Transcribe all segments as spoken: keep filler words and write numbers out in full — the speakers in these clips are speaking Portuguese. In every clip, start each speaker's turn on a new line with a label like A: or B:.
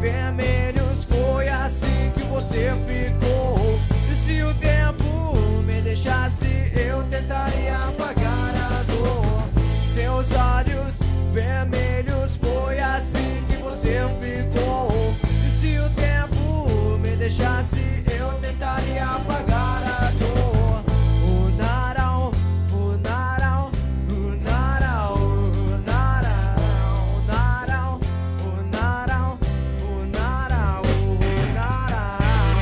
A: vermelhos. Foi assim que você ficou. E se o tempo me deixasse, eu tentaria apagar a dor. Seus olhos vermelhos. Foi assim que você ficou. E se o tempo me deixasse, eu tentaria apagar a dor. O Natal, o Natal, o Natal, o Natal, o Natal, o Natal, o Natal, o Natal.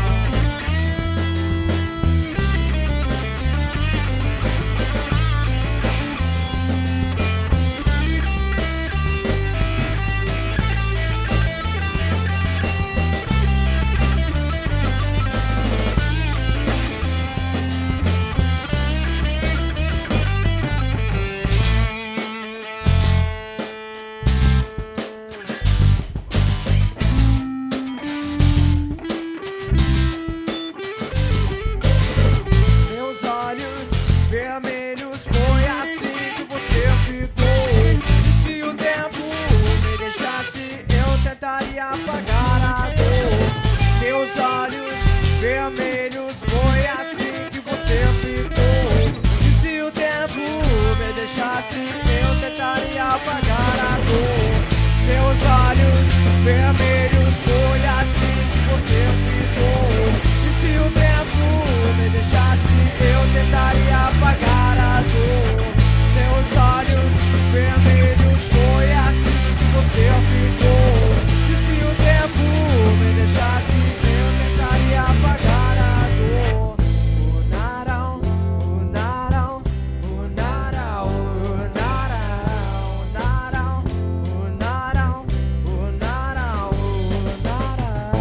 A: Seus olhos vermelhos. Foi assim que você ficou. E se o tempo me deixasse, eu tentaria apagar a dor. Seus olhos vermelhos. Foi assim que você ficou. E se o tempo me deixasse, eu tentaria apagar a dor. Seus olhos vermelhos. Foi assim que você ficou. E se o tempo me deixasse, eu tentaria apagar a dor. Seus olhos vermelhos. Foi assim que você ficou. E se o tempo me deixasse, eu tentaria apagar a dor. O Natal, o Natal, o Natal, o Natal, o Natal, o Natal, o Natal,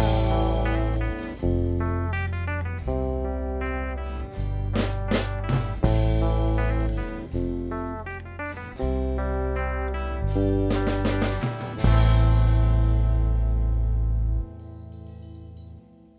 A: o Natal.